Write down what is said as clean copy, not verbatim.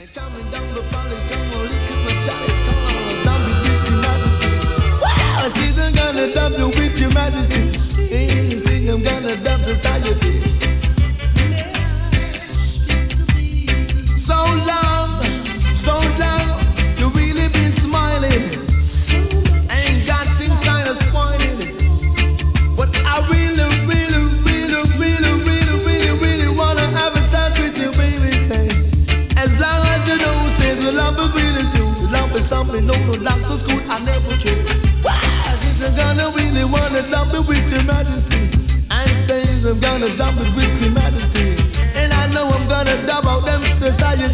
Coming down the palace, come on, look at my chalice, come on, dump it with your majesty. Wow, I see them gonna dump you with your majesty. You see them gonna dump society. So long, you really been smiling. Ain't got things kinda spoiling. But I really wanna have a touch with you, baby. Say, as long as you know, says the love is really true. The love is something no doctor's good, I never true. Why? Since I'm gonna really wanna dump it with your majesty. I'm saying I'm gonna dump it with your majesty. And I know I'm gonna dump out them society.